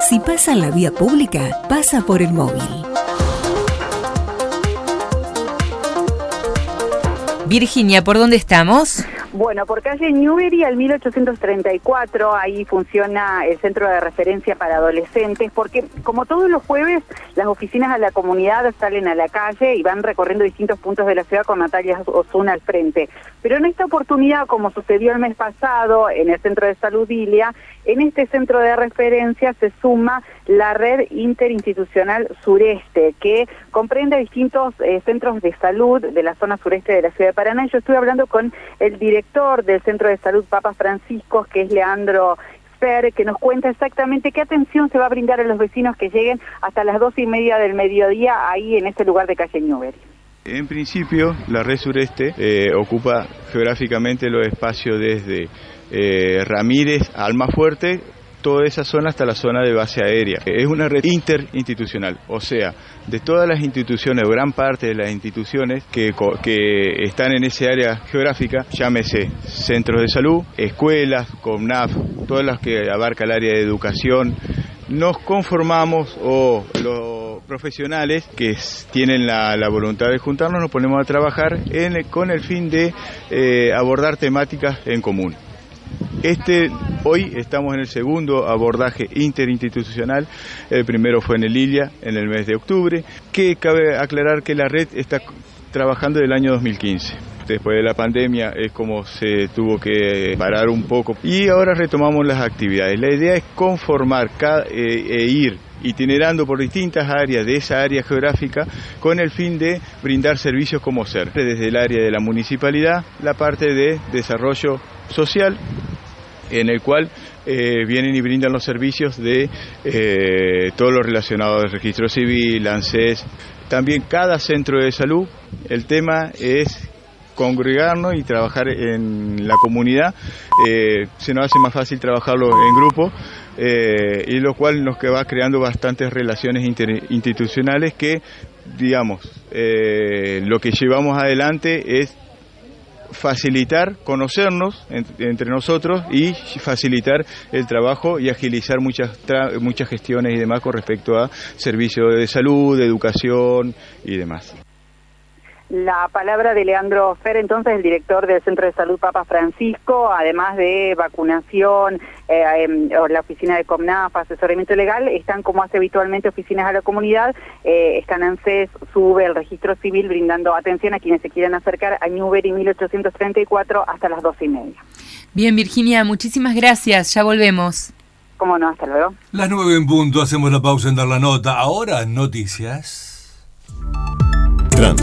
Si pasa en la vía pública, pasa por el móvil. Virginia, ¿por dónde estamos? Bueno, por calle Newbery al 1834, ahí funciona el centro de referencia para adolescentes, porque como todos los jueves, las oficinas de la comunidad salen a la calle y van recorriendo distintos puntos de la ciudad con Natalia Osuna al frente. Pero en esta oportunidad, como sucedió el mes pasado en el Centro de Salud Ilia, en este centro de referencia se suma la red interinstitucional sureste, que comprende distintos centros de salud de la zona sureste de la ciudad de Paraná. Yo estuve hablando con el director del Centro de Salud Papa Francisco, que es Leandro Fer, que nos cuenta exactamente qué atención se va a brindar a los vecinos que lleguen hasta las 12:30 del mediodía ahí en este lugar de calle Newbery. En principio, la red sureste ocupa geográficamente los espacios desde Ramírez a Almafuerte, toda esa zona hasta la zona de base aérea. Es una red interinstitucional, o sea, de todas las instituciones, o gran parte de las instituciones que están en ese área geográfica, llámese centros de salud, escuelas, CONAF, todas las que abarca el área de educación, nos conformamos, o los profesionales que tienen la voluntad de juntarnos, nos ponemos a trabajar con el fin de abordar temáticas en común. Hoy estamos en el segundo abordaje interinstitucional, el primero fue en el Ilia, en el mes de octubre, que cabe aclarar que la red está trabajando desde el año 2015. Después de la pandemia es como se tuvo que parar un poco y ahora retomamos las actividades. La idea es conformar ir itinerando por distintas áreas de esa área geográfica con el fin de brindar servicios como ser, desde el área de la municipalidad, la parte de desarrollo social, en el cual vienen y brindan los servicios de todo lo relacionado al registro civil, ANSES, también cada centro de salud. El tema es congregarnos y trabajar en la comunidad, se nos hace más fácil trabajarlo en grupo, y lo cual nos va creando bastantes relaciones interinstitucionales que, digamos, lo que llevamos adelante es facilitar, conocernos entre nosotros y facilitar el trabajo y agilizar muchas gestiones y demás con respecto a servicios de salud, de educación y demás. La palabra de Leandro Fer, entonces, el director del Centro de Salud Papa Francisco, además de vacunación, o la oficina de CONAF, asesoramiento legal, están, como hace habitualmente, oficinas a la comunidad, están ANSES, SUBE, el registro civil, brindando atención a quienes se quieran acercar a Newbery 1834 hasta las 12:30. Bien, Virginia, muchísimas gracias, ya volvemos. Cómo no, hasta luego. Las 9 en punto, hacemos la pausa en Dar la Nota. Ahora, noticias.